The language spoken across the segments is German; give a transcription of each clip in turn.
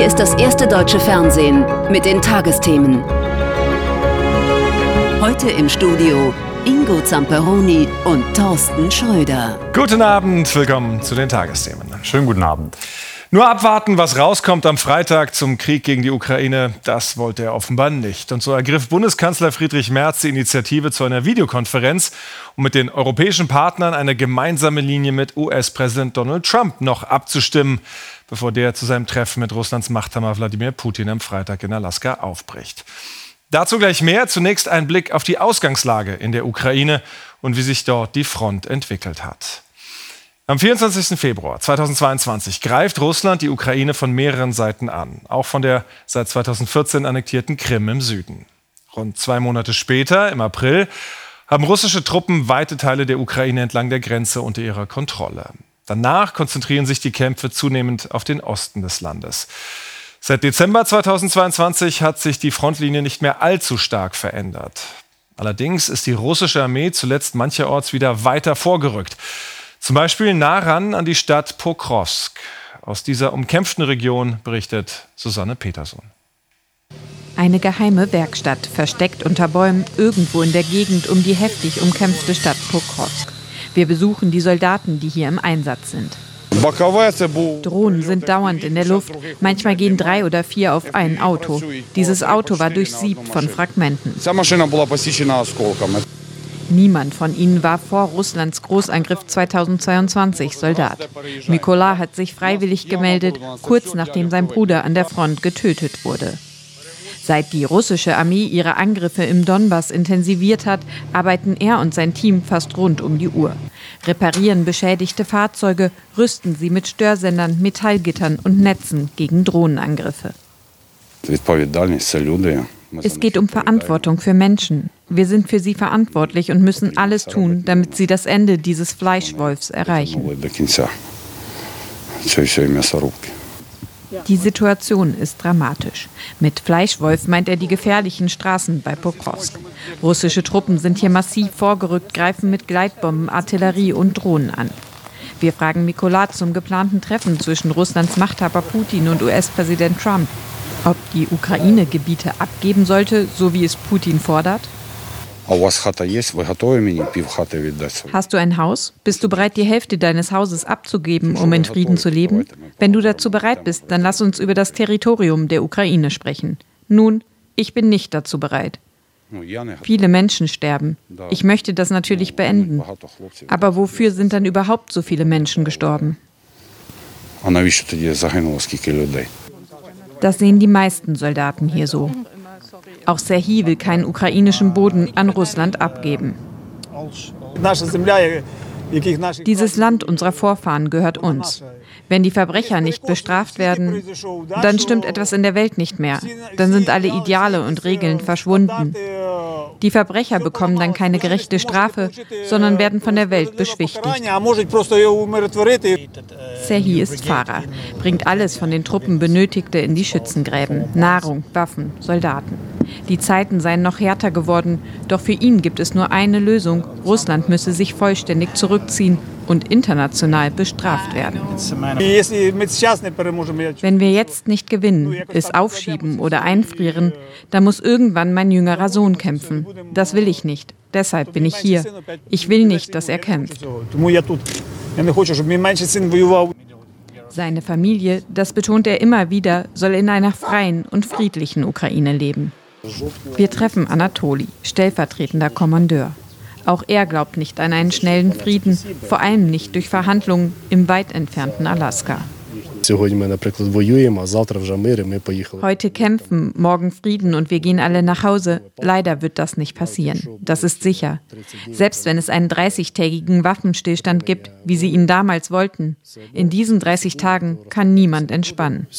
ist das erste deutsche Fernsehen mit den Tagesthemen. Heute im Studio Ingo Zamperoni und Thorsten Schröder. Guten Abend, willkommen zu den Tagesthemen. Schönen guten Abend. Nur abwarten, was rauskommt am Freitag zum Krieg gegen die Ukraine, das wollte er offenbar nicht. Und so ergriff Bundeskanzler Friedrich Merz die Initiative zu einer Videokonferenz, um mit den europäischen Partnern eine gemeinsame Linie mit US-Präsident Donald Trump noch abzustimmen, bevor der zu seinem Treffen mit Russlands Machthammer Wladimir Putin am Freitag in Alaska aufbricht. Dazu gleich mehr. Zunächst ein Blick auf die Ausgangslage in der Ukraine und wie sich dort die Front entwickelt hat. Am 24. Februar 2022 greift Russland die Ukraine von mehreren Seiten an, auch von der seit 2014 annektierten Krim im Süden. Rund 2 Monate später, im April, haben russische Truppen weite Teile der Ukraine entlang der Grenze unter ihrer Kontrolle. Danach konzentrieren sich die Kämpfe zunehmend auf den Osten des Landes. Seit Dezember 2022 hat sich die Frontlinie nicht mehr allzu stark verändert. Allerdings ist die russische Armee zuletzt mancherorts wieder weiter vorgerückt. Zum Beispiel nah ran an die Stadt Pokrovsk. Aus dieser umkämpften Region berichtet Susanne Peterson. Eine geheime Werkstatt, versteckt unter Bäumen, irgendwo in der Gegend um die heftig umkämpfte Stadt Pokrovsk. Wir besuchen die Soldaten, die hier im Einsatz sind. Drohnen sind dauernd in der Luft. Manchmal gehen 3 oder 4 auf ein Auto. Dieses Auto war durchsiebt von Fragmenten. Niemand von ihnen war vor Russlands Großangriff 2022 Soldat. Mykola hat sich freiwillig gemeldet, kurz nachdem sein Bruder an der Front getötet wurde. Seit die russische Armee ihre Angriffe im Donbass intensiviert hat, arbeiten er und sein Team fast rund um die Uhr. Reparieren beschädigte Fahrzeuge, rüsten sie mit Störsendern, Metallgittern und Netzen gegen Drohnenangriffe. Es geht um Verantwortung für Menschen. Wir sind für sie verantwortlich und müssen alles tun, damit sie das Ende dieses Fleischwolfs erreichen. Die Situation ist dramatisch. Mit Fleischwolf meint er die gefährlichen Straßen bei Pokrovsk. Russische Truppen sind hier massiv vorgerückt, greifen mit Gleitbomben, Artillerie und Drohnen an. Wir fragen Mykola zum geplanten Treffen zwischen Russlands Machthaber Putin und US-Präsident Trump, ob die Ukraine Gebiete abgeben sollte, so wie es Putin fordert. Hast du ein Haus? Bist du bereit, die Hälfte deines Hauses abzugeben, um in Frieden zu leben? Wenn du dazu bereit bist, dann lass uns über das Territorium der Ukraine sprechen. Nun, ich bin nicht dazu bereit. Viele Menschen sterben. Ich möchte das natürlich beenden. Aber wofür sind dann überhaupt so viele Menschen gestorben? Das sehen die meisten Soldaten hier so. Auch Serhii will keinen ukrainischen Boden an Russland abgeben. Dieses Land unserer Vorfahren gehört uns. Wenn die Verbrecher nicht bestraft werden, dann stimmt etwas in der Welt nicht mehr. Dann sind alle Ideale und Regeln verschwunden. Die Verbrecher bekommen dann keine gerechte Strafe, sondern werden von der Welt beschwichtigt. Serhii ist Fahrer, bringt alles von den Truppen Benötigte in die Schützengräben. Nahrung, Waffen, Soldaten. Die Zeiten seien noch härter geworden, doch für ihn gibt es nur eine Lösung. Russland müsse sich vollständig zurückziehen und international bestraft werden. Wenn wir jetzt nicht gewinnen, es aufschieben oder einfrieren, dann muss irgendwann mein jüngerer Sohn kämpfen. Das will ich nicht. Deshalb bin ich hier. Ich will nicht, dass er kämpft. Seine Familie, das betont er immer wieder, soll in einer freien und friedlichen Ukraine leben. Wir treffen Anatoli, stellvertretender Kommandeur. Auch er glaubt nicht an einen schnellen Frieden, vor allem nicht durch Verhandlungen im weit entfernten Alaska. Heute kämpfen, morgen Frieden und wir gehen alle nach Hause. Leider wird das nicht passieren. Das ist sicher. Selbst wenn es einen 30-tägigen Waffenstillstand gibt, wie sie ihn damals wollten, in diesen 30 Tagen kann niemand entspannen.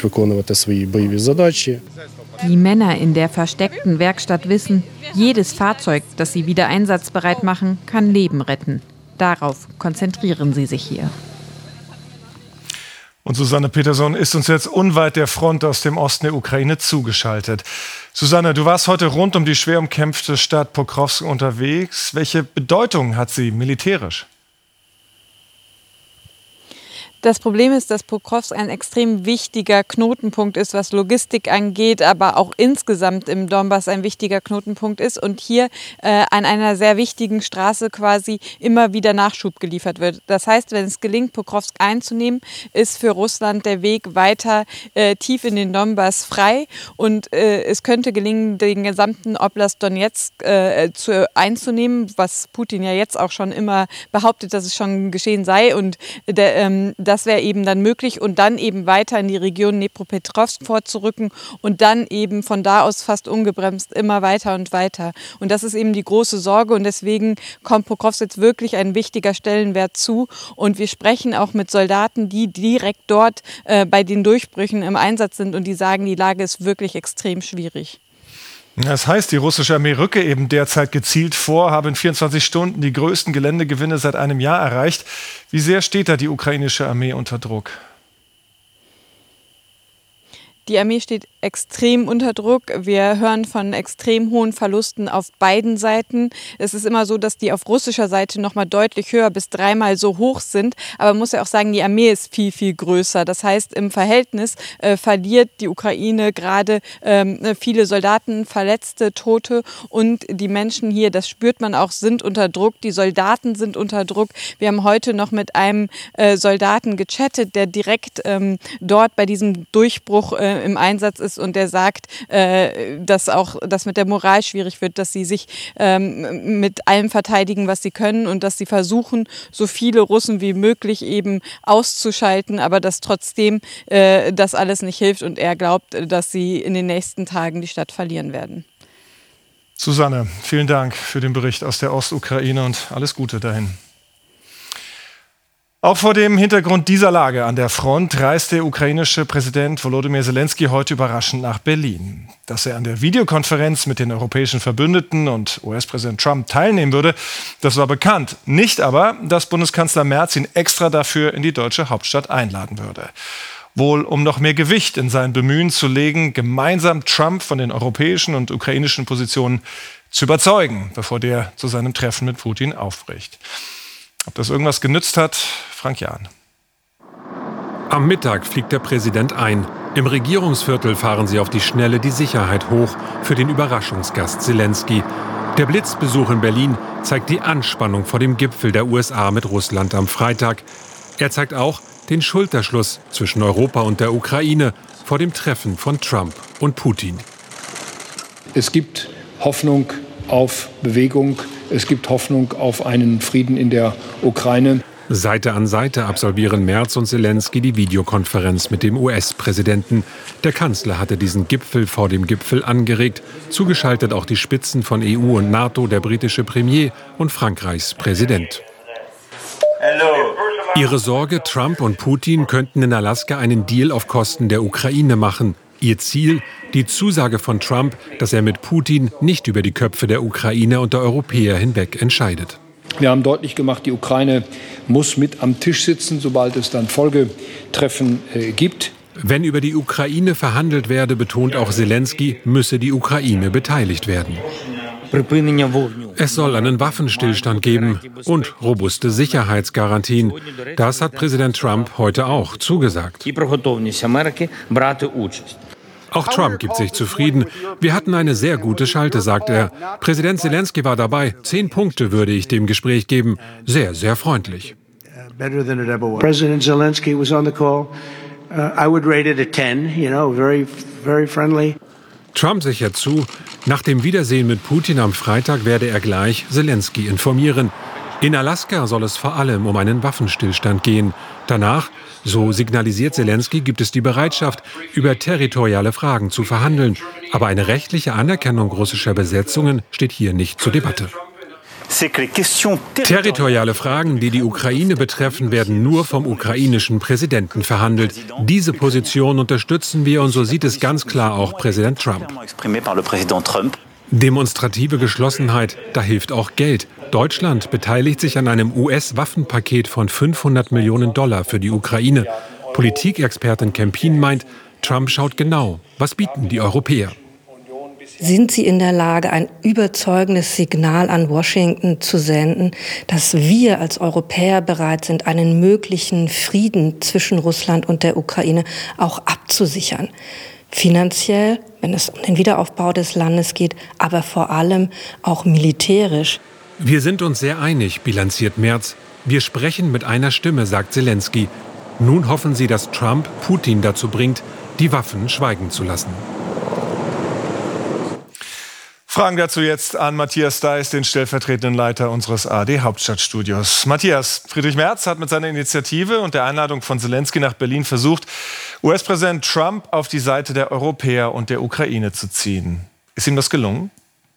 Die Männer in der versteckten Werkstatt wissen, jedes Fahrzeug, das sie wieder einsatzbereit machen, kann Leben retten. Darauf konzentrieren sie sich hier. Und Susanne Peterson ist uns jetzt unweit der Front aus dem Osten der Ukraine zugeschaltet. Susanne, du warst heute rund um die schwer umkämpfte Stadt Pokrovsk unterwegs. Welche Bedeutung hat sie militärisch? Das Problem ist, dass Pokrovsk ein extrem wichtiger Knotenpunkt ist, was Logistik angeht, aber auch insgesamt im Donbass ein wichtiger Knotenpunkt ist und hier an einer sehr wichtigen Straße quasi immer wieder Nachschub geliefert wird. Das heißt, wenn es gelingt, Pokrovsk einzunehmen, ist für Russland der Weg weiter tief in den Donbass frei und es könnte gelingen, den gesamten Oblast Donetsk einzunehmen, was Putin ja jetzt auch schon immer behauptet, dass es schon geschehen sei und das wäre eben dann möglich und dann eben weiter in die Region Dnipropetrovsk vorzurücken und dann eben von da aus fast ungebremst immer weiter und weiter. Und das ist eben die große Sorge und deswegen kommt Pokrovsk jetzt wirklich ein wichtiger Stellenwert zu. Und wir sprechen auch mit Soldaten, die direkt dort bei den Durchbrüchen im Einsatz sind und die sagen, die Lage ist wirklich extrem schwierig. Das heißt, die russische Armee rücke eben derzeit gezielt vor, habe in 24 Stunden die größten Geländegewinne seit einem Jahr erreicht. Wie sehr steht da die ukrainische Armee unter Druck? Die Armee steht extrem unter Druck. Wir hören von extrem hohen Verlusten auf beiden Seiten. Es ist immer so, dass die auf russischer Seite noch mal deutlich höher, bis 3-mal so hoch sind. Aber man muss ja auch sagen, die Armee ist viel, viel größer. Das heißt, im Verhältnis verliert die Ukraine gerade viele Soldaten, Verletzte, Tote. Und die Menschen hier, das spürt man auch, sind unter Druck. Die Soldaten sind unter Druck. Wir haben heute noch mit einem Soldaten gechattet, der direkt dort bei diesem Durchbruch im Einsatz ist und der sagt, dass auch das mit der Moral schwierig wird, dass sie sich mit allem verteidigen, was sie können und dass sie versuchen, so viele Russen wie möglich eben auszuschalten, aber dass trotzdem das alles nicht hilft und er glaubt, dass sie in den nächsten Tagen die Stadt verlieren werden. Susanne, vielen Dank für den Bericht aus der Ostukraine und alles Gute dahin. Auch vor dem Hintergrund dieser Lage an der Front reist der ukrainische Präsident Volodymyr Zelensky heute überraschend nach Berlin. Dass er an der Videokonferenz mit den europäischen Verbündeten und US-Präsident Trump teilnehmen würde, das war bekannt. Nicht aber, dass Bundeskanzler Merz ihn extra dafür in die deutsche Hauptstadt einladen würde. Wohl um noch mehr Gewicht in sein Bemühen zu legen, gemeinsam Trump von den europäischen und ukrainischen Positionen zu überzeugen, bevor der zu seinem Treffen mit Putin aufbricht. Ob das irgendwas genützt hat, Frank Jahn. Am Mittag fliegt der Präsident ein. Im Regierungsviertel fahren sie auf die Schnelle die Sicherheit hoch für den Überraschungsgast Zelensky. Der Blitzbesuch in Berlin zeigt die Anspannung vor dem Gipfel der USA mit Russland am Freitag. Er zeigt auch den Schulterschluss zwischen Europa und der Ukraine vor dem Treffen von Trump und Putin. Es gibt Hoffnung auf Bewegung. Es gibt Hoffnung auf einen Frieden in der Ukraine. Seite an Seite absolvieren Merz und Zelensky die Videokonferenz mit dem US-Präsidenten. Der Kanzler hatte diesen Gipfel vor dem Gipfel angeregt. Zugeschaltet auch die Spitzen von EU und NATO, der britische Premier und Frankreichs Präsident. Ihre Sorge, Trump und Putin könnten in Alaska einen Deal auf Kosten der Ukraine machen. Ihr Ziel, die Zusage von Trump, dass er mit Putin nicht über die Köpfe der Ukraine und der Europäer hinweg entscheidet. Wir haben deutlich gemacht, die Ukraine muss mit am Tisch sitzen, sobald es dann Folgetreffen gibt. Wenn über die Ukraine verhandelt werde, betont auch Zelensky, müsse die Ukraine beteiligt werden. Es soll einen Waffenstillstand geben und robuste Sicherheitsgarantien. Das hat Präsident Trump heute auch zugesagt. Auch Trump gibt sich zufrieden. Wir hatten eine sehr gute Schalte, sagt er. Präsident Zelensky war dabei. 10 Punkte würde ich dem Gespräch geben. Sehr, sehr freundlich. President Zelensky was on the call. I would rate it a 10, very, very friendly. Trump sichert zu, nach dem Wiedersehen mit Putin am Freitag werde er gleich Zelensky informieren. In Alaska soll es vor allem um einen Waffenstillstand gehen. Danach, so signalisiert Zelensky, gibt es die Bereitschaft, über territoriale Fragen zu verhandeln. Aber eine rechtliche Anerkennung russischer Besetzungen steht hier nicht zur Debatte. Territoriale Fragen, die die Ukraine betreffen, werden nur vom ukrainischen Präsidenten verhandelt. Diese Position unterstützen wir und so sieht es ganz klar auch Präsident Trump. Demonstrative Geschlossenheit, da hilft auch Geld. Deutschland beteiligt sich an einem US-Waffenpaket von $500 Millionen für die Ukraine. Politikexpertin Kempin meint, Trump schaut genau, was bieten die Europäer. Sind Sie in der Lage, ein überzeugendes Signal an Washington zu senden, dass wir als Europäer bereit sind, einen möglichen Frieden zwischen Russland und der Ukraine auch abzusichern? Finanziell, wenn es um den Wiederaufbau des Landes geht, aber vor allem auch militärisch. Wir sind uns sehr einig, bilanziert Merz. Wir sprechen mit einer Stimme, sagt Zelensky. Nun hoffen sie, dass Trump Putin dazu bringt, die Waffen schweigen zu lassen. Fragen dazu jetzt an Matthias Deiß, den stellvertretenden Leiter unseres ARD-Hauptstadtstudios. Matthias, Friedrich Merz hat mit seiner Initiative und der Einladung von Zelensky nach Berlin versucht, US-Präsident Trump auf die Seite der Europäer und der Ukraine zu ziehen. Ist ihm das gelungen?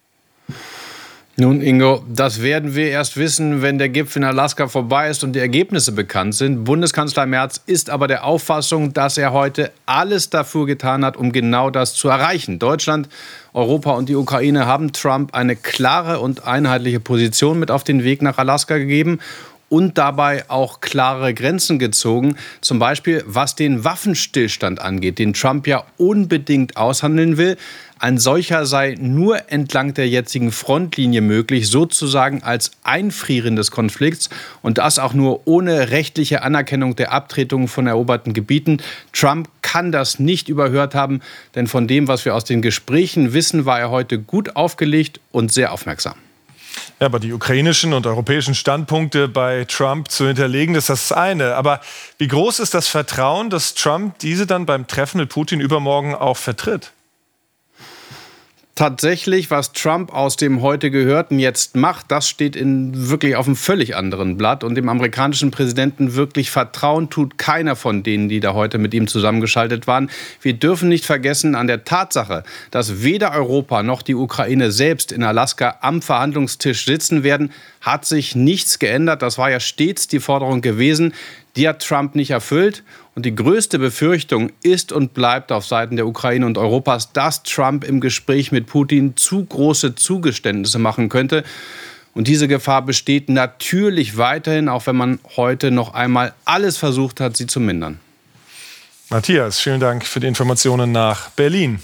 Nun, Ingo, das werden wir erst wissen, wenn der Gipfel in Alaska vorbei ist und die Ergebnisse bekannt sind. Bundeskanzler Merz ist aber der Auffassung, dass er heute alles dafür getan hat, um genau das zu erreichen. Deutschland, Europa und die Ukraine haben Trump eine klare und einheitliche Position mit auf den Weg nach Alaska gegeben und dabei auch klare Grenzen gezogen. Zum Beispiel, was den Waffenstillstand angeht, den Trump ja unbedingt aushandeln will. Ein solcher sei nur entlang der jetzigen Frontlinie möglich, sozusagen als Einfrieren des Konflikts und das auch nur ohne rechtliche Anerkennung der Abtretung von eroberten Gebieten. Trump kann das nicht überhört haben, denn von dem, was wir aus den Gesprächen wissen, war er heute gut aufgelegt und sehr aufmerksam. Ja, aber die ukrainischen und europäischen Standpunkte bei Trump zu hinterlegen, das ist das eine. Aber wie groß ist das Vertrauen, dass Trump diese dann beim Treffen mit Putin übermorgen auch vertritt? Tatsächlich, was Trump aus dem heute Gehörten jetzt macht, das steht wirklich auf einem völlig anderen Blatt. Und dem amerikanischen Präsidenten wirklich vertrauen tut keiner von denen, die da heute mit ihm zusammengeschaltet waren. Wir dürfen nicht vergessen an der Tatsache, dass weder Europa noch die Ukraine selbst in Alaska am Verhandlungstisch sitzen werden, hat sich nichts geändert. Das war ja stets die Forderung gewesen. Die hat Trump nicht erfüllt. Und die größte Befürchtung ist und bleibt auf Seiten der Ukraine und Europas, dass Trump im Gespräch mit Putin zu große Zugeständnisse machen könnte. Und diese Gefahr besteht natürlich weiterhin, auch wenn man heute noch einmal alles versucht hat, sie zu mindern. Matthias, vielen Dank für die Informationen nach Berlin.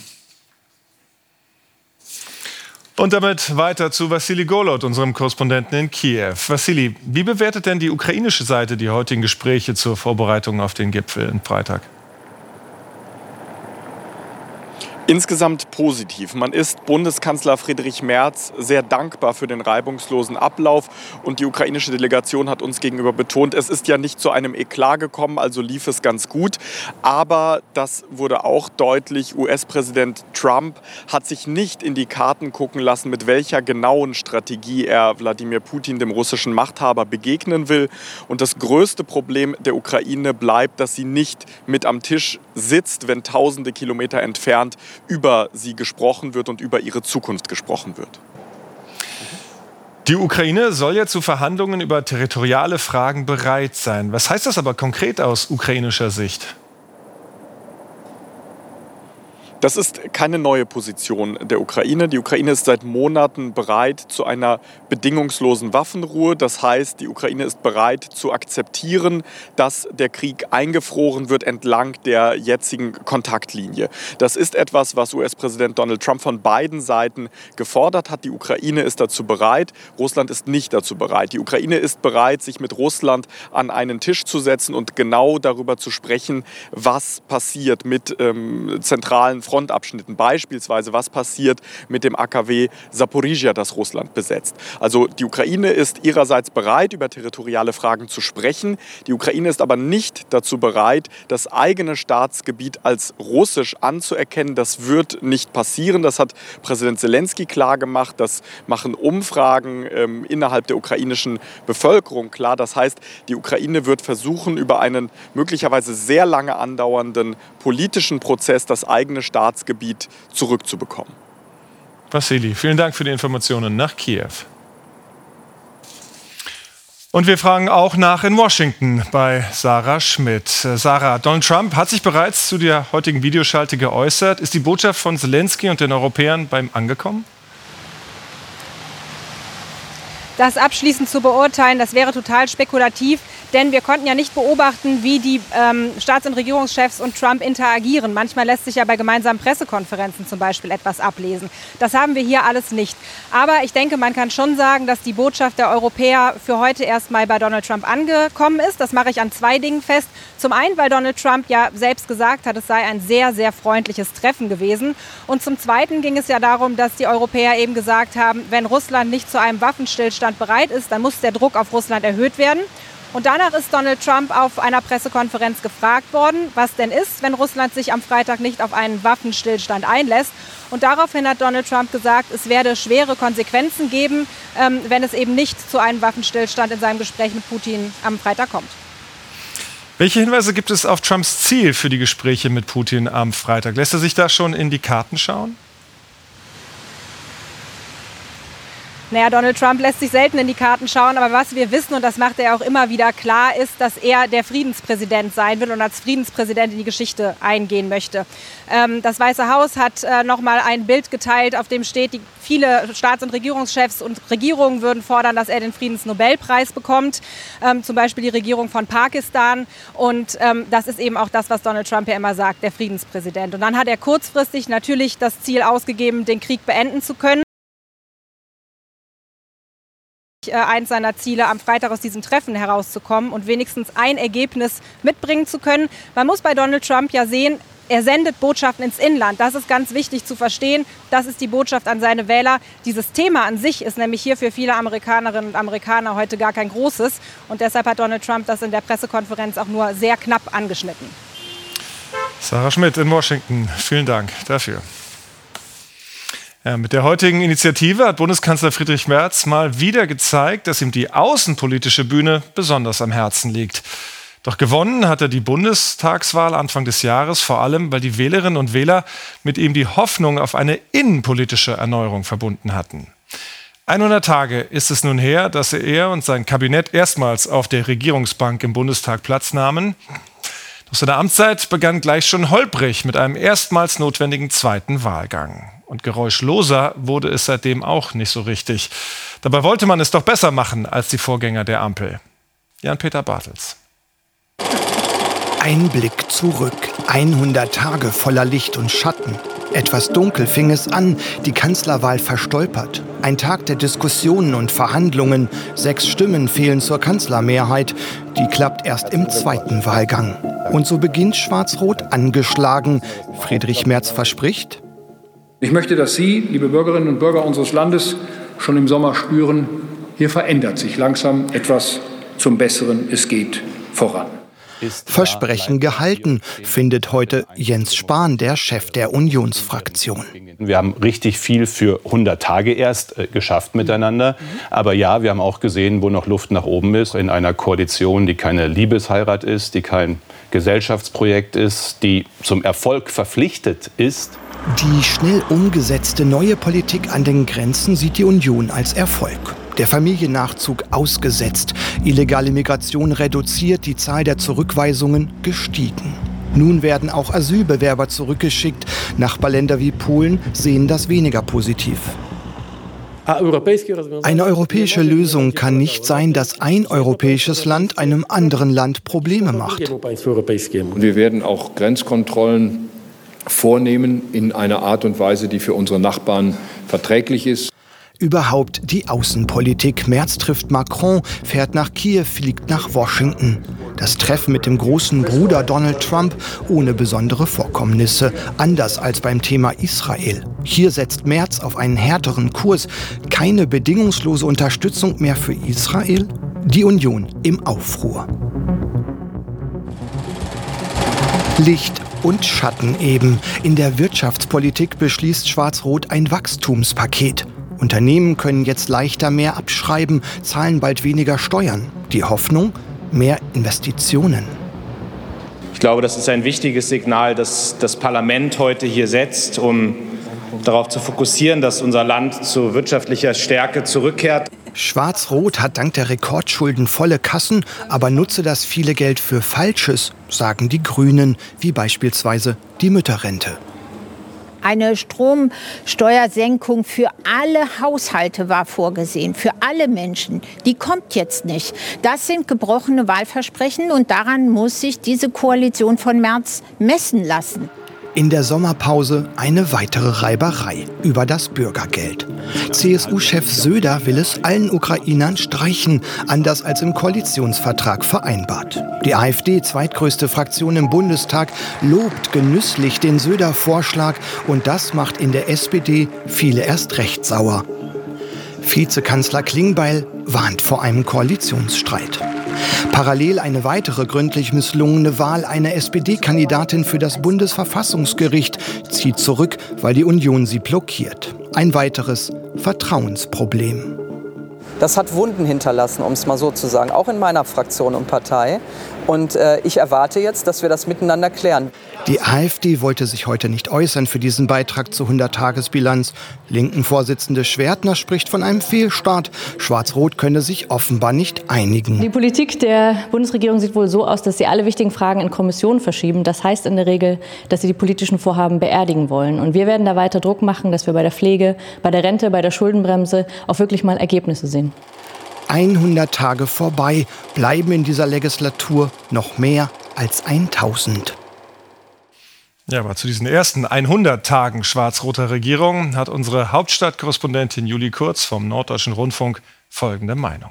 Und damit weiter zu Wassili Golod, unserem Korrespondenten in Kiew. Wassili, wie bewertet denn die ukrainische Seite die heutigen Gespräche zur Vorbereitung auf den Gipfel am Freitag? Insgesamt positiv. Man ist Bundeskanzler Friedrich Merz sehr dankbar für den reibungslosen Ablauf. Und die ukrainische Delegation hat uns gegenüber betont, es ist ja nicht zu einem Eklat gekommen, also lief es ganz gut. Aber das wurde auch deutlich, US-Präsident Trump hat sich nicht in die Karten gucken lassen, mit welcher genauen Strategie er Wladimir Putin, dem russischen Machthaber, begegnen will. Und das größte Problem der Ukraine bleibt, dass sie nicht mit am Tisch sitzt, wenn tausende Kilometer entfernt über sie gesprochen wird und über ihre Zukunft gesprochen wird. Die Ukraine soll ja zu Verhandlungen über territoriale Fragen bereit sein. Was heißt das aber konkret aus ukrainischer Sicht? Das ist keine neue Position der Ukraine. Die Ukraine ist seit Monaten bereit zu einer bedingungslosen Waffenruhe. Das heißt, die Ukraine ist bereit zu akzeptieren, dass der Krieg eingefroren wird entlang der jetzigen Kontaktlinie. Das ist etwas, was US-Präsident Donald Trump von beiden Seiten gefordert hat. Die Ukraine ist dazu bereit, Russland ist nicht dazu bereit. Die Ukraine ist bereit, sich mit Russland an einen Tisch zu setzen und genau darüber zu sprechen, was passiert mit zentralen Frontabschnitten, beispielsweise was passiert mit dem AKW Saporizhia, das Russland besetzt. Also die Ukraine ist ihrerseits bereit, über territoriale Fragen zu sprechen. Die Ukraine ist aber nicht dazu bereit, das eigene Staatsgebiet als russisch anzuerkennen. Das wird nicht passieren. Das hat Präsident Zelensky klargemacht. Das machen Umfragen innerhalb der ukrainischen Bevölkerung klar. Das heißt, die Ukraine wird versuchen, über einen möglicherweise sehr lange andauernden politischen Prozess das eigene Staatsgebiet zurückzubekommen. Wassili, vielen Dank für die Informationen nach Kiew. Und wir fragen auch nach in Washington bei Sarah Schmidt. Sarah, Donald Trump hat sich bereits zu der heutigen Videoschalte geäußert. Ist die Botschaft von Zelensky und den Europäern bei ihm angekommen? Das abschließend zu beurteilen, das wäre total spekulativ. denn wir konnten ja nicht beobachten, wie die Staats- und Regierungschefs und Trump interagieren. Manchmal lässt sich ja bei gemeinsamen Pressekonferenzen zum Beispiel etwas ablesen. Das haben wir hier alles nicht. Aber ich denke, man kann schon sagen, dass die Botschaft der Europäer für heute erstmal bei Donald Trump angekommen ist. Das mache ich an 2 Dingen fest. Zum einen, weil Donald Trump ja selbst gesagt hat, es sei ein sehr, sehr freundliches Treffen gewesen. Und zum Zweiten ging es ja darum, dass die Europäer eben gesagt haben, wenn Russland nicht zu einem Waffenstillstand bereit ist, dann muss der Druck auf Russland erhöht werden. Und danach ist Donald Trump auf einer Pressekonferenz gefragt worden, was denn ist, wenn Russland sich am Freitag nicht auf einen Waffenstillstand einlässt. Und daraufhin hat Donald Trump gesagt, es werde schwere Konsequenzen geben, wenn es eben nicht zu einem Waffenstillstand in seinem Gespräch mit Putin am Freitag kommt. Welche Hinweise gibt es auf Trumps Ziel für die Gespräche mit Putin am Freitag? Lässt er sich da schon in die Karten schauen? Naja, Donald Trump lässt sich selten in die Karten schauen, aber was wir wissen, und das macht er auch immer wieder klar, ist, dass er der Friedenspräsident sein will und als Friedenspräsident in die Geschichte eingehen möchte. Das Weiße Haus hat nochmal ein Bild geteilt, auf dem steht, viele Staats- und Regierungschefs und Regierungen würden fordern, dass er den Friedensnobelpreis bekommt, zum Beispiel die Regierung von Pakistan. Und das ist eben auch das, was Donald Trump ja immer sagt, der Friedenspräsident. Und dann hat er kurzfristig natürlich das Ziel ausgegeben, den Krieg beenden zu können. Eins seiner Ziele, am Freitag aus diesem Treffen herauszukommen und wenigstens ein Ergebnis mitbringen zu können. Man muss bei Donald Trump ja sehen, er sendet Botschaften ins Inland. Das ist ganz wichtig zu verstehen. Das ist die Botschaft an seine Wähler. Dieses Thema an sich ist nämlich hier für viele Amerikanerinnen und Amerikaner heute gar kein großes. Und deshalb hat Donald Trump das in der Pressekonferenz auch nur sehr knapp angeschnitten. Sarah Schmidt in Washington, vielen Dank dafür. Ja, mit der heutigen Initiative hat Bundeskanzler Friedrich Merz mal wieder gezeigt, dass ihm die außenpolitische Bühne besonders am Herzen liegt. Doch gewonnen hat er die Bundestagswahl Anfang des Jahres, vor allem, weil die Wählerinnen und Wähler mit ihm die Hoffnung auf eine innenpolitische Erneuerung verbunden hatten. 100 Tage ist es nun her, dass er und sein Kabinett erstmals auf der Regierungsbank im Bundestag Platz nahmen. Doch seine Amtszeit begann gleich schon holprig mit einem erstmals notwendigen zweiten Wahlgang. Und geräuschloser wurde es seitdem auch nicht so richtig. Dabei wollte man es doch besser machen als die Vorgänger der Ampel. Jan-Peter Bartels. Ein Blick zurück. 100 Tage voller Licht und Schatten. Etwas dunkel fing es an, die Kanzlerwahl verstolpert. Ein Tag der Diskussionen und Verhandlungen. 6 Stimmen fehlen zur Kanzlermehrheit. Die klappt erst im zweiten Wahlgang. Und so beginnt Schwarz-Rot angeschlagen. Friedrich Merz verspricht: Ich möchte, dass Sie, liebe Bürgerinnen und Bürger unseres Landes, schon im Sommer spüren, hier verändert sich langsam etwas zum Besseren. Es geht voran. Versprechen gehalten, findet heute Jens Spahn, der Chef der Unionsfraktion. Wir haben richtig viel für 100 Tage erst geschafft miteinander. Aber ja, wir haben auch gesehen, wo noch Luft nach oben ist. In einer Koalition, die keine Liebesheirat ist, die kein Gesellschaftsprojekt ist, die zum Erfolg verpflichtet ist. Die schnell umgesetzte neue Politik an den Grenzen sieht die Union als Erfolg. Der Familiennachzug ausgesetzt, illegale Migration reduziert, die Zahl der Zurückweisungen gestiegen. Nun werden auch Asylbewerber zurückgeschickt. Nachbarländer wie Polen sehen das weniger positiv. Eine europäische Lösung kann nicht sein, dass ein europäisches Land einem anderen Land Probleme macht. Wir werden auch Grenzkontrollen vornehmen in einer Art und Weise, die für unsere Nachbarn verträglich ist. Überhaupt die Außenpolitik. Merz trifft Macron, fährt nach Kiew, fliegt nach Washington. Das Treffen mit dem großen Bruder Donald Trump ohne besondere Vorkommnisse. Anders als beim Thema Israel. Hier setzt Merz auf einen härteren Kurs. Keine bedingungslose Unterstützung mehr für Israel. Die Union im Aufruhr. Licht und Schatten eben. In der Wirtschaftspolitik beschließt Schwarz-Rot ein Wachstumspaket. Unternehmen können jetzt leichter mehr abschreiben, zahlen bald weniger Steuern. Die Hoffnung? Mehr Investitionen. Ich glaube, das ist ein wichtiges Signal, das das Parlament heute hier setzt, um darauf zu fokussieren, dass unser Land zu wirtschaftlicher Stärke zurückkehrt. Schwarz-Rot hat dank der Rekordschulden volle Kassen, aber nutze das viele Geld für Falsches, sagen die Grünen, wie beispielsweise die Mütterrente. Eine Stromsteuersenkung für alle Haushalte war vorgesehen, für alle Menschen. Die kommt jetzt nicht. Das sind gebrochene Wahlversprechen und daran muss sich diese Koalition von Merz messen lassen. In der Sommerpause eine weitere Reiberei über das Bürgergeld. CSU-Chef Söder will es allen Ukrainern streichen, anders als im Koalitionsvertrag vereinbart. Die AfD, zweitgrößte Fraktion im Bundestag, lobt genüsslich den Söder-Vorschlag und das macht in der SPD viele erst recht sauer. Vizekanzler Klingbeil warnt vor einem Koalitionsstreit. Parallel eine weitere gründlich misslungene Wahl einer SPD-Kandidatin für das Bundesverfassungsgericht zieht zurück, weil die Union sie blockiert. Ein weiteres Vertrauensproblem. Das hat Wunden hinterlassen, um es mal so zu sagen, auch in meiner Fraktion und Partei. Und ich erwarte jetzt, dass wir das miteinander klären. Die AfD wollte sich heute nicht äußern für diesen Beitrag zur 100-Tages-Bilanz. Linken-Vorsitzende Schwertner spricht von einem Fehlstart. Schwarz-Rot könne sich offenbar nicht einigen. Die Politik der Bundesregierung sieht wohl so aus, dass sie alle wichtigen Fragen in Kommissionen verschieben. Das heißt in der Regel, dass sie die politischen Vorhaben beerdigen wollen. Und wir werden da weiter Druck machen, dass wir bei der Pflege, bei der Rente, bei der Schuldenbremse auch wirklich mal Ergebnisse sehen. 100 Tage vorbei, bleiben in dieser Legislatur noch mehr als 1000. Ja, aber zu diesen ersten 100 Tagen schwarz-roter Regierung hat unsere Hauptstadtkorrespondentin Julie Kurz vom Norddeutschen Rundfunk folgende Meinung.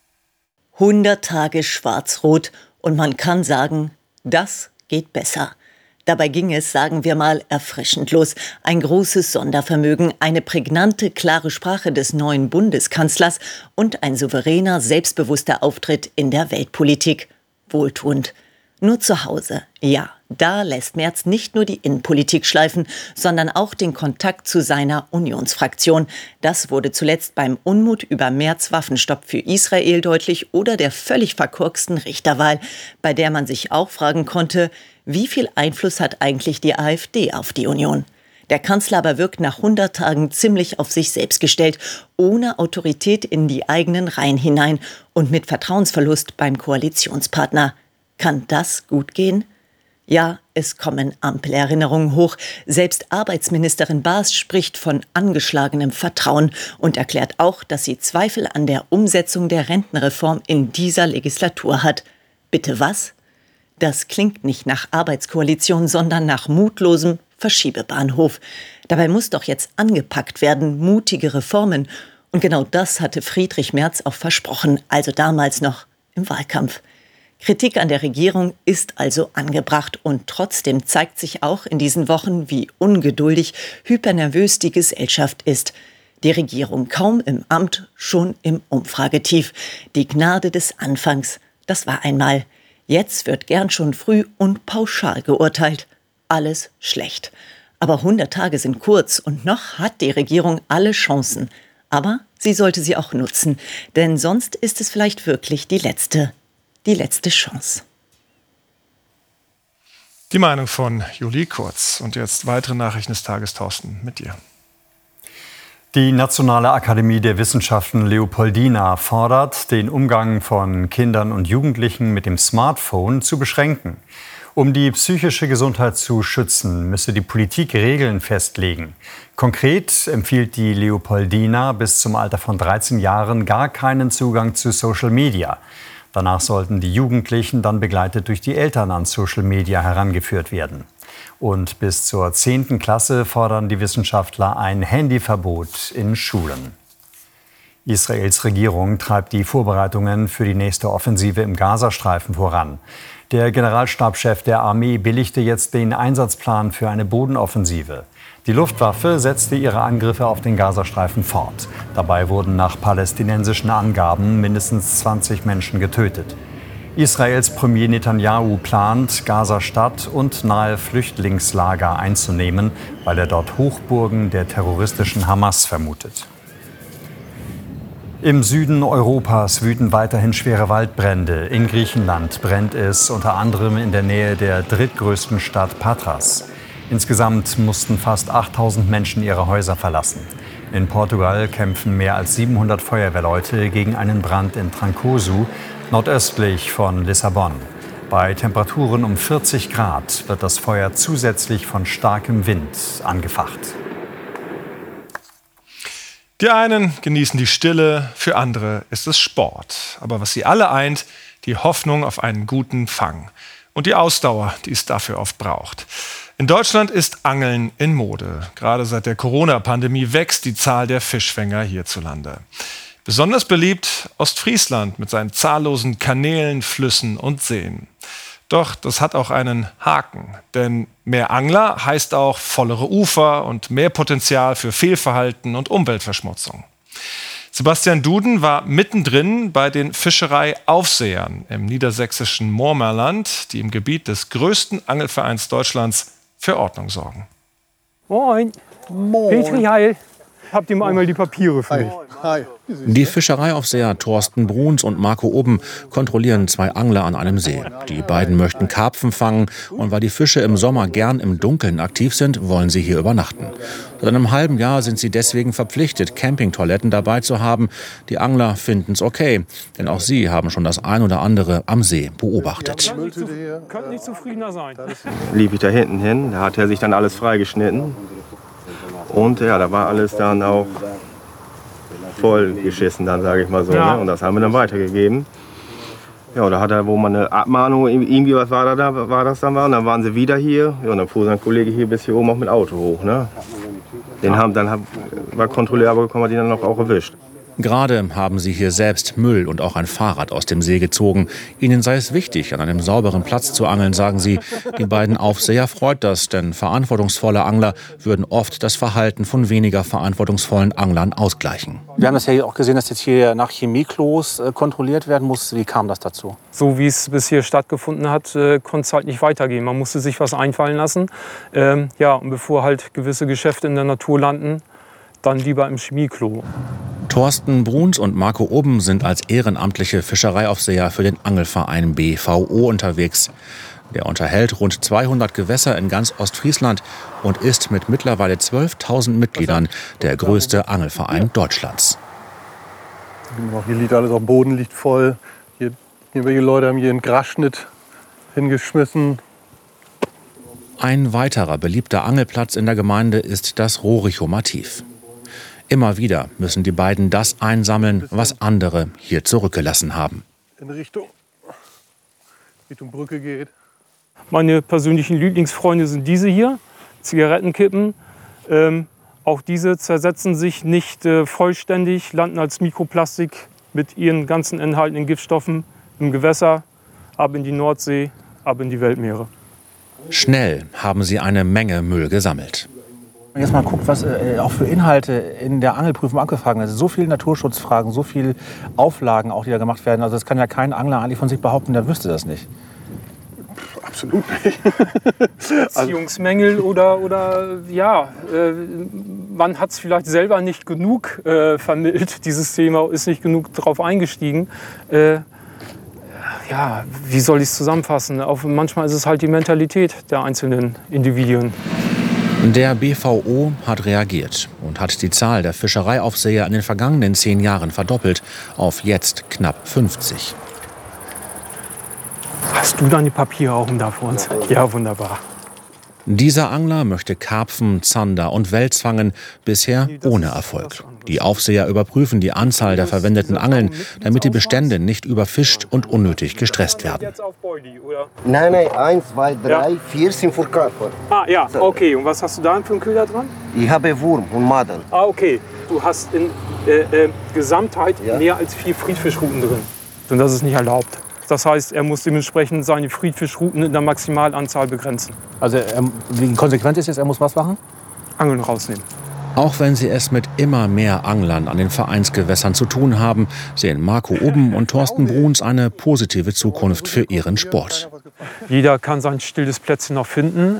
100 Tage schwarz-rot und man kann sagen, das geht besser. Dabei ging es, sagen wir mal, erfrischend los. Ein großes Sondervermögen, eine prägnante, klare Sprache des neuen Bundeskanzlers und ein souveräner, selbstbewusster Auftritt in der Weltpolitik. Wohltuend. Nur zu Hause, ja, da lässt Merz nicht nur die Innenpolitik schleifen, sondern auch den Kontakt zu seiner Unionsfraktion. Das wurde zuletzt beim Unmut über Merz Waffenstopp für Israel deutlich oder der völlig verkorksten Richterwahl, bei der man sich auch fragen konnte, wie viel Einfluss hat eigentlich die AfD auf die Union? Der Kanzler aber wirkt nach 100 Tagen ziemlich auf sich selbst gestellt, ohne Autorität in die eigenen Reihen hinein und mit Vertrauensverlust beim Koalitionspartner. Kann das gut gehen? Ja, es kommen Ampelerinnerungen hoch. Selbst Arbeitsministerin Baas spricht von angeschlagenem Vertrauen und erklärt auch, dass sie Zweifel an der Umsetzung der Rentenreform in dieser Legislatur hat. Bitte was? Das klingt nicht nach Arbeitskoalition, sondern nach mutlosem Verschiebebahnhof. Dabei muss doch jetzt angepackt werden, mutige Reformen. Und genau das hatte Friedrich Merz auch versprochen, also damals noch im Wahlkampf. Kritik an der Regierung ist also angebracht und trotzdem zeigt sich auch in diesen Wochen, wie ungeduldig, hypernervös die Gesellschaft ist. Die Regierung kaum im Amt, schon im Umfragetief. Die Gnade des Anfangs, das war einmal. Jetzt wird gern schon früh und pauschal geurteilt. Alles schlecht. Aber 100 Tage sind kurz und noch hat die Regierung alle Chancen. Aber sie sollte sie auch nutzen, denn sonst ist es vielleicht wirklich die letzte Chance. Die Meinung von Julie Kurz. Und jetzt weitere Nachrichten des Tages, Thorsten, mit dir. Die Nationale Akademie der Wissenschaften Leopoldina fordert, den Umgang von Kindern und Jugendlichen mit dem Smartphone zu beschränken. Um die psychische Gesundheit zu schützen, müsse die Politik Regeln festlegen. Konkret empfiehlt die Leopoldina bis zum Alter von 13 Jahren gar keinen Zugang zu Social Media. Danach sollten die Jugendlichen dann begleitet durch die Eltern an Social Media herangeführt werden. Und bis zur 10. Klasse fordern die Wissenschaftler ein Handyverbot in Schulen. Israels Regierung treibt die Vorbereitungen für die nächste Offensive im Gazastreifen voran. Der Generalstabschef der Armee billigte jetzt den Einsatzplan für eine Bodenoffensive. Die Luftwaffe setzte ihre Angriffe auf den Gazastreifen fort. Dabei wurden nach palästinensischen Angaben mindestens 20 Menschen getötet. Israels Premier Netanyahu plant, Gaza-Stadt und nahe Flüchtlingslager einzunehmen, weil er dort Hochburgen der terroristischen Hamas vermutet. Im Süden Europas wüten weiterhin schwere Waldbrände. In Griechenland brennt es unter anderem in der Nähe der drittgrößten Stadt Patras. Insgesamt mussten fast 8000 Menschen ihre Häuser verlassen. In Portugal kämpfen mehr als 700 Feuerwehrleute gegen einen Brand in Trancoso, nordöstlich von Lissabon. Bei Temperaturen um 40 Grad wird das Feuer zusätzlich von starkem Wind angefacht. Die einen genießen die Stille, für andere ist es Sport. Aber was sie alle eint, die Hoffnung auf einen guten Fang und die Ausdauer, die es dafür oft braucht. In Deutschland ist Angeln in Mode. Gerade seit der Corona-Pandemie wächst die Zahl der Fischfänger hierzulande. Besonders beliebt Ostfriesland mit seinen zahllosen Kanälen, Flüssen und Seen. Doch das hat auch einen Haken, denn mehr Angler heißt auch vollere Ufer und mehr Potenzial für Fehlverhalten und Umweltverschmutzung. Sebastian Duden war mittendrin bei den Fischereiaufsehern im niedersächsischen Moormerland, die im Gebiet des größten Angelvereins Deutschlands für Ordnung sorgen. Moin. Moin. Petri, heil. Habt ihr mal einmal die Papiere für mich? Hi. Die Fischereiaufseher Thorsten Bruns und Marco Oben kontrollieren 2 Angler an einem See. Die beiden möchten Karpfen fangen und weil die Fische im Sommer gern im Dunkeln aktiv sind, wollen sie hier übernachten. Seit einem halben Jahr sind sie deswegen verpflichtet, Campingtoiletten dabei zu haben. Die Angler finden es okay, denn auch sie haben schon das ein oder andere am See beobachtet. Könnt nicht zufriedener sein. Lief ich da hinten hin, da hat er sich dann alles freigeschnitten. Und ja, da war alles dann auch voll geschissen, dann sage ich mal so. Ja. Ne? Und das haben wir dann weitergegeben. Ja, da hat er, wo man eine Abmahnung, irgendwie was war das dann. Und dann waren sie wieder hier. Ja, und dann fuhr sein Kollege hier bis hier oben auch mit Auto hoch. Ne? War Kontrolleur, aber haben wir die dann auch erwischt. Gerade haben sie hier selbst Müll und auch ein Fahrrad aus dem See gezogen. Ihnen sei es wichtig, an einem sauberen Platz zu angeln, sagen sie. Die beiden Aufseher freut das, denn verantwortungsvolle Angler würden oft das Verhalten von weniger verantwortungsvollen Anglern ausgleichen. Wir haben das ja auch gesehen, dass jetzt hier nach Chemieklos kontrolliert werden muss. Wie kam das dazu? So wie es bisher stattgefunden hat, konnte es halt nicht weitergehen. Man musste sich was einfallen lassen. Und bevor halt gewisse Geschäfte in der Natur landen, dann lieber im Chemieklo. Thorsten Bruns und Marco Oben sind als ehrenamtliche Fischereiaufseher für den Angelverein BVO unterwegs. Der unterhält rund 200 Gewässer in ganz Ostfriesland und ist mit mittlerweile 12.000 Mitgliedern der größte Angelverein Deutschlands. Hier liegt alles auf dem Boden, liegt voll. Irgendwelche Leute haben hier einen Grasschnitt hingeschmissen. Ein weiterer beliebter Angelplatz in der Gemeinde ist das Rohrichow-Mativ. Immer wieder müssen die beiden das einsammeln, was andere hier zurückgelassen haben. In Richtung Brücke geht. Meine persönlichen Lieblingsfreunde sind diese hier, Zigarettenkippen. Auch diese zersetzen sich nicht vollständig, landen als Mikroplastik mit ihren ganzen enthaltenen Giftstoffen im Gewässer, ab in die Nordsee, ab in die Weltmeere. Schnell haben sie eine Menge Müll gesammelt. Wenn man jetzt mal guckt, was auch für Inhalte in der Angelprüfung angefragt werden, so viele Naturschutzfragen, so viele Auflagen auch, die da gemacht werden. Also das kann ja kein Angler eigentlich von sich behaupten, der wüsste das nicht. Absolut nicht. Beziehungsmängel oder man hat es vielleicht selber nicht genug vermittelt, dieses Thema, ist nicht genug darauf eingestiegen. Wie soll ich es zusammenfassen? Manchmal ist es halt die Mentalität der einzelnen Individuen. Der BVO hat reagiert und hat die Zahl der Fischereiaufseher in den vergangenen 10 Jahren verdoppelt auf jetzt knapp 50. Hast du deine Papiere auch da vor uns? Ja, wunderbar. Dieser Angler möchte Karpfen, Zander und Wels fangen, bisher ohne Erfolg. Die Aufseher überprüfen die Anzahl der verwendeten Angeln, damit die Bestände nicht überfischt und unnötig gestresst werden. Nein, 1, 2, 3, 4 sind für Karpfen. Ah ja, okay. Und was hast du da für einen Köder dran? Ich habe Wurm und Maden. Ah, okay. Du hast in Gesamtheit mehr als 4 Friedfischrouten drin. Und das ist nicht erlaubt. Das heißt, er muss dementsprechend seine Friedfischrouten in der Maximalanzahl begrenzen. Also die Konsequenz ist jetzt, er muss was machen? Angeln rausnehmen. Auch wenn sie es mit immer mehr Anglern an den Vereinsgewässern zu tun haben, sehen Marco Oben und Thorsten Bruns eine positive Zukunft für ihren Sport. Jeder kann sein stilles Plätzchen noch finden.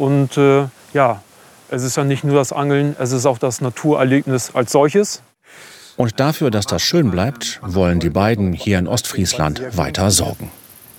Es ist ja nicht nur das Angeln, es ist auch das Naturerlebnis als solches. Und dafür, dass das schön bleibt, wollen die beiden hier in Ostfriesland weiter sorgen.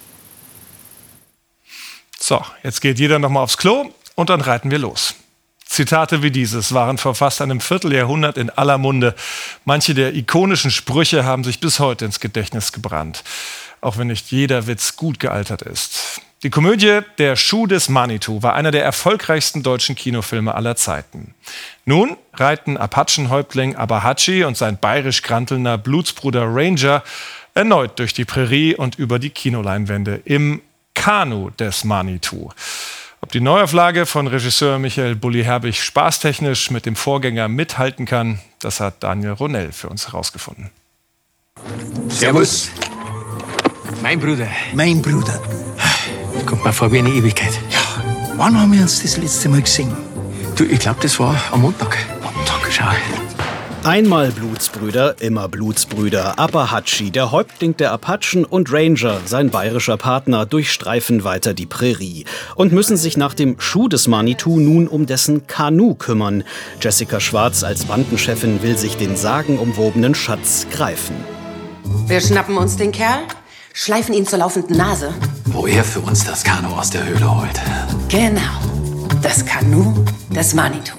So, jetzt geht jeder noch mal aufs Klo und dann reiten wir los. Zitate wie dieses waren vor fast einem Vierteljahrhundert in aller Munde. Manche der ikonischen Sprüche haben sich bis heute ins Gedächtnis gebrannt. auch wenn nicht jeder Witz gut gealtert ist. Die Komödie Der Schuh des Manitou war einer der erfolgreichsten deutschen Kinofilme aller Zeiten. Nun reiten Apachenhäuptling Abahachi und sein bayerisch grantelnder Blutsbruder Ranger erneut durch die Prärie und über die Kinoleinwände im Kanu des Manitou. Ob die Neuauflage von Regisseur Michael Bulli-Herbig spaßtechnisch mit dem Vorgänger mithalten kann, das hat Daniel Ronell für uns herausgefunden. Servus. Mein Bruder. Mein Bruder. Kommt mir vor wie eine Ewigkeit. Ja, wann haben wir uns das letzte Mal gesehen? Du, ich glaube, das war am Montag. Montag, schau. Einmal Blutsbrüder, immer Blutsbrüder. Abahachi, der Häuptling der Apachen, und Ranger, sein bayerischer Partner, durchstreifen weiter die Prärie und müssen sich nach dem Schuh des Manitou nun um dessen Kanu kümmern. Jessica Schwarz als Bandenchefin will sich den sagenumwobenen Schatz greifen. Wir schnappen uns den Kerl, schleifen ihn zur laufenden Nase. Wo er für uns das Kanu aus der Höhle holt. Genau, das Kanu des Manitou.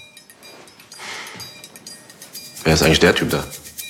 Wer ist eigentlich der Typ da?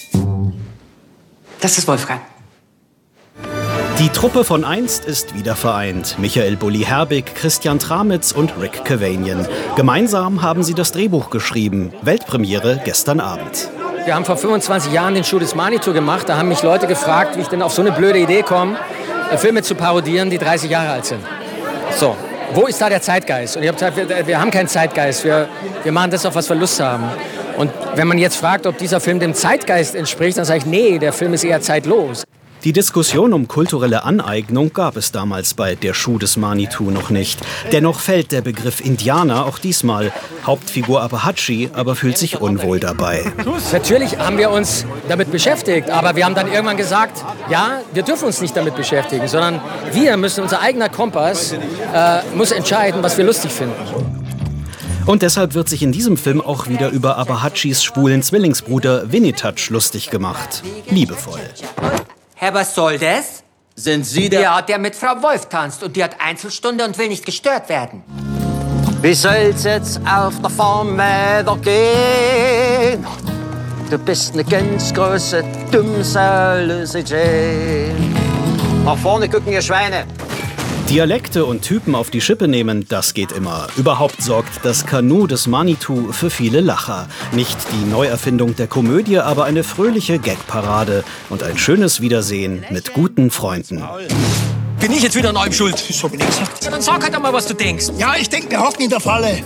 Das ist Wolfgang. Die Truppe von einst ist wieder vereint. Michael Bulli-Herbig, Christian Tramitz und Rick Cavanian. Gemeinsam haben sie das Drehbuch geschrieben. Weltpremiere gestern Abend. Wir haben vor 25 Jahren den Schuh des Manitou gemacht. Da haben mich Leute gefragt, wie ich denn auf so eine blöde Idee komme, Filme zu parodieren, die 30 Jahre alt sind. So, wo ist da der Zeitgeist? Und ich habe gesagt, wir haben keinen Zeitgeist. Wir machen das, auf was wir Lust haben. Und wenn man jetzt fragt, ob dieser Film dem Zeitgeist entspricht, dann sage ich, nee, der Film ist eher zeitlos. Die Diskussion um kulturelle Aneignung gab es damals bei Der Schuh des Manitou noch nicht. Dennoch fällt der Begriff Indianer auch diesmal. Hauptfigur Abahachi aber fühlt sich unwohl dabei. Natürlich haben wir uns damit beschäftigt, aber wir haben dann irgendwann gesagt, ja, wir dürfen uns nicht damit beschäftigen, sondern wir müssen, unser eigener Kompass muss entscheiden, was wir lustig finden. Und deshalb wird sich in diesem Film auch wieder über Abahachis schwulen Zwillingsbruder Winnetouch lustig gemacht. Liebevoll. Herr, was soll das? Sind Sie der... Ja, der mit Frau Wolf tanzt und die hat Einzelstunde und will nicht gestört werden. Wie soll's jetzt auf der Farm weitergehen? Du bist eine ganz große Dummsau, Jane. Nach vorne gucken, ihr Schweine. Dialekte und Typen auf die Schippe nehmen, das geht immer. Überhaupt sorgt das Kanu des Manitou für viele Lacher. Nicht die Neuerfindung der Komödie, aber eine fröhliche Gagparade und ein schönes Wiedersehen mit guten Freunden. Bin ich jetzt wieder an allem schuld? Das hab ich nicht gesagt. Ja, dann sag halt einmal, was du denkst. Ja, ich denke, wir hocken in der Falle.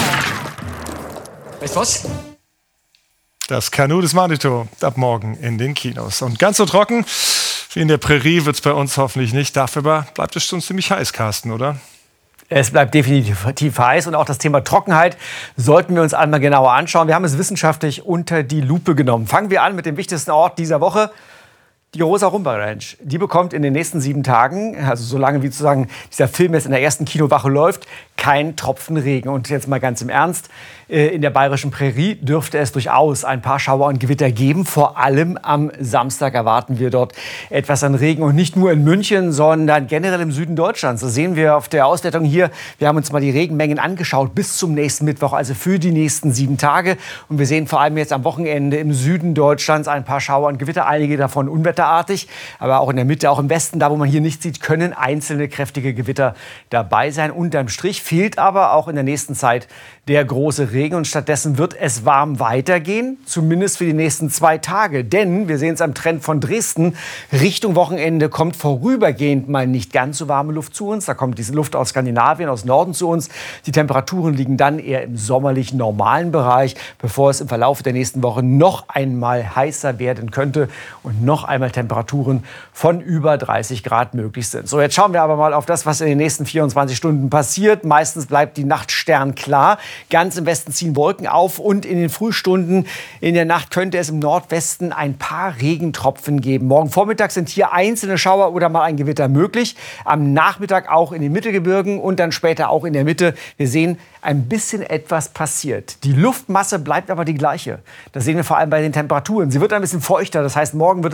Weißt du was? Das Kanu des Manitou ab morgen in den Kinos. Und ganz so trocken wie in der Prärie wird es bei uns hoffentlich nicht. Dafür aber bleibt es schon ziemlich heiß, Carsten, oder? Es bleibt definitiv heiß und auch das Thema Trockenheit sollten wir uns einmal genauer anschauen. Wir haben es wissenschaftlich unter die Lupe genommen. Fangen wir an mit dem wichtigsten Ort dieser Woche. Die Rosa-Rumba Ranch, die bekommt in den nächsten 7 Tagen, also solange wie sozusagen dieser Film jetzt in der ersten Kinowoche läuft, kein Tropfen Regen. Und jetzt mal ganz im Ernst, in der bayerischen Prärie dürfte es durchaus ein paar Schauer und Gewitter geben. Vor allem am Samstag erwarten wir dort etwas an Regen. Und nicht nur in München, sondern generell im Süden Deutschlands. Das sehen wir auf der Auswertung hier. Wir haben uns mal die Regenmengen angeschaut bis zum nächsten Mittwoch, also für die nächsten 7 Tage. Und wir sehen vor allem jetzt am Wochenende im Süden Deutschlands ein paar Schauer und Gewitter, einige davon unwetterartig. Aber auch in der Mitte, auch im Westen, da wo man hier nicht sieht, können einzelne kräftige Gewitter dabei sein. Unterm Strich fehlt aber auch in der nächsten Zeit der große Regen. Und stattdessen wird es warm weitergehen, zumindest für die nächsten 2 Tage. Denn, wir sehen es am Trend von Dresden, Richtung Wochenende kommt vorübergehend mal nicht ganz so warme Luft zu uns. Da kommt diese Luft aus Skandinavien, aus Norden zu uns. Die Temperaturen liegen dann eher im sommerlich normalen Bereich, bevor es im Verlauf der nächsten Woche noch einmal heißer werden könnte und noch einmal Temperaturen von über 30 Grad möglich sind. So, jetzt schauen wir aber mal auf das, was in den nächsten 24 Stunden passiert. Meistens bleibt die Nacht sternklar. Ganz im Westen ziehen Wolken auf und in den Frühstunden in der Nacht könnte es im Nordwesten ein paar Regentropfen geben. Morgen Vormittag sind hier einzelne Schauer oder mal ein Gewitter möglich. Am Nachmittag auch in den Mittelgebirgen und dann später auch in der Mitte. Wir sehen, ein bisschen etwas passiert. Die Luftmasse bleibt aber die gleiche. Das sehen wir vor allem bei den Temperaturen. Sie wird ein bisschen feuchter. Das heißt, morgen wird es noch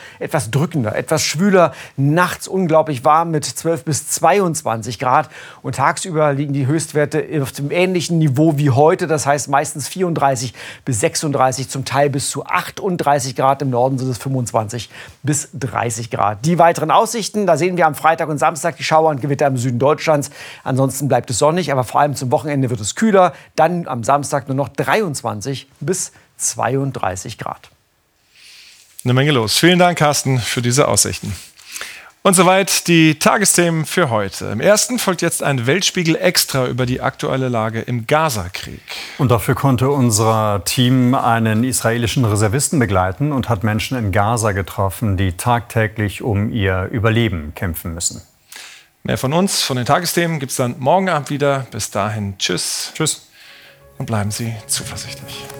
etwas drückender, etwas schwüler. Nachts unglaublich warm mit 12 bis 22 Grad. Und tagsüber liegen die Höchstwerte auf dem ähnlichen Niveau wie heute. Das heißt meistens 34 bis 36, zum Teil bis zu 38 Grad. Im Norden sind es 25 bis 30 Grad. Die weiteren Aussichten, da sehen wir am Freitag und Samstag die Schauer und Gewitter im Süden Deutschlands. Ansonsten bleibt es sonnig, aber vor allem zum Wochenende wird es kühler. Dann am Samstag nur noch 23 bis 32 Grad. Eine Menge los. Vielen Dank, Carsten, für diese Aussichten. Und soweit die Tagesthemen für heute. Im ersten folgt jetzt ein Weltspiegel Extra über die aktuelle Lage im Gaza-Krieg. Und dafür konnte unser Team einen israelischen Reservisten begleiten und hat Menschen in Gaza getroffen, die tagtäglich um ihr Überleben kämpfen müssen. Mehr von uns, von den Tagesthemen, gibt es dann morgen Abend wieder. Bis dahin, tschüss. Tschüss. Und bleiben Sie zuversichtlich.